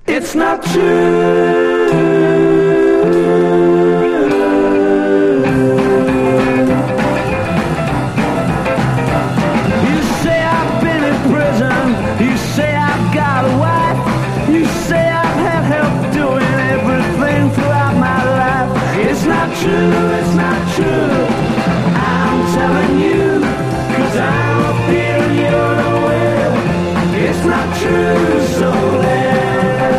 It's not true. You say I've been in prison. You say I've got a wife. You say I've had help doing everything throughout my life. It's not true, it's not true. I'm telling you, 'cause I'm up here and you're nowhere. It's not true, so there.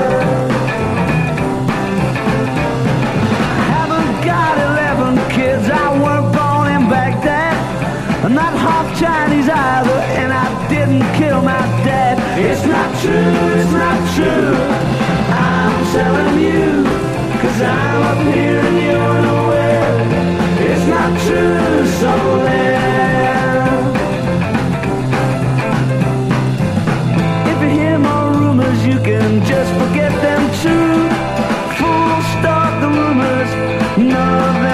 I haven't got 11 kids, I weren't born in Baghdad. I'm not half Chinese either, and I didn't kill my dad. It's not true, it's not true. I'm telling you, 'cause I'm up here and you're nowhere. It's not true, so there. If you hear more rumors, you can just forget them too. Full stop the rumors, none of